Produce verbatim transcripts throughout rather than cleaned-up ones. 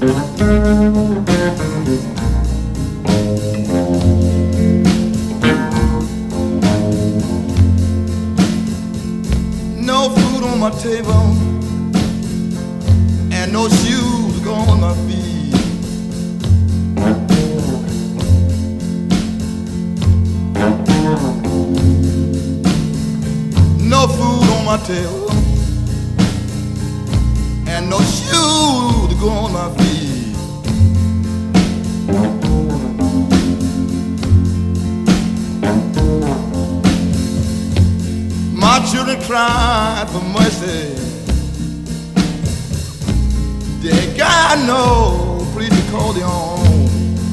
No food on my table and no shoes go on my feet. No food on my table and no shoes to go on my feet. My children cried for mercy. They got no place to call their own.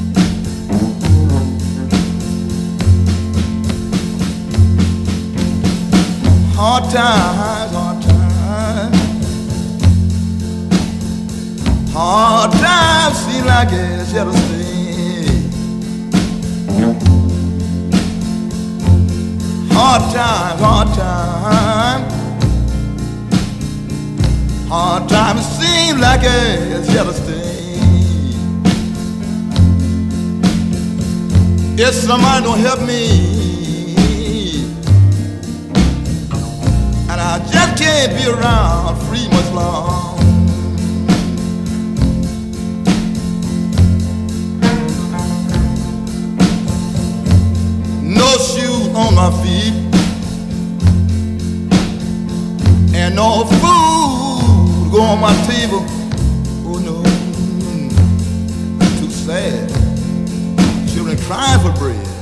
Hard times, hard times. Hard times seem like it's here to stay. Hard times, hard times. Hard times seem like it's here to stay. If somebody don't help me, and I just can't be around free much long. No shoes on my feet and no food to go on my table. Oh no, too sad. Children crying for bread.